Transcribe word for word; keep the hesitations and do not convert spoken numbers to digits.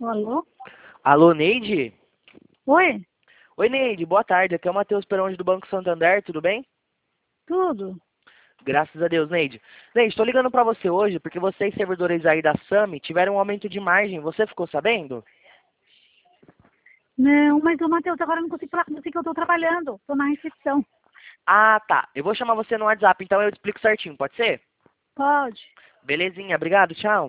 Alô? Alô, Neide? Oi? Oi, Neide, boa tarde. Aqui é o Matheus Peronde do Banco Santander, tudo bem? Tudo? Graças a Deus, Neide. Neide, estou ligando para você hoje porque vocês, servidores aí da SAMI, tiveram um aumento de margem. Você ficou sabendo? Não, mas o Matheus, agora eu não consigo falar com você que eu tô trabalhando. Tô na recepção. Ah, tá. Eu vou chamar você no WhatsApp, então eu explico certinho, pode ser? Pode. Belezinha, obrigado, tchau.